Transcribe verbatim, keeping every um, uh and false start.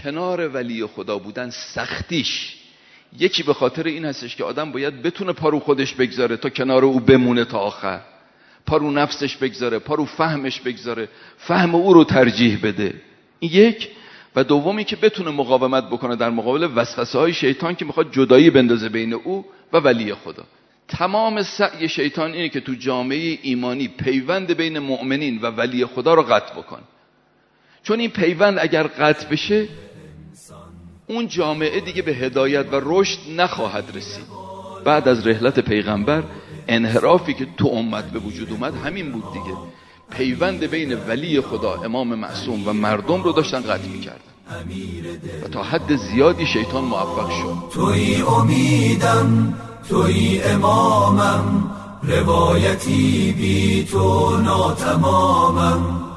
کنار ولی خدا بودن سختیش یکی به خاطر این هستش که آدم باید بتونه پارو خودش بگذاره تا کنار او بمونه تا آخر، پارو نفسش بگذاره، پارو فهمش بگذاره، فهم او رو ترجیح بده. این یک. و دومی که بتونه مقاومت بکنه در مقابل وسوسه های شیطان که میخواد جدایی بندازه بین او و ولی خدا. تمام سعی شیطان اینه که تو جامعه ایمانی پیوند بین مؤمنین و ولی خدا رو قطع بکنه، چون این پیوند اگر قطع بشه اون جامعه دیگه به هدایت و رشد نخواهد رسید. بعد از رحلت پیغمبر انحرافی که تو امت به وجود اومد همین بود دیگه، پیوند بین ولی خدا امام معصوم و مردم رو داشتن قطع می‌کردن و تا حد زیادی شیطان موفق شد. توی امیدم، توی امامم، روایتی بی تو ناتمامم.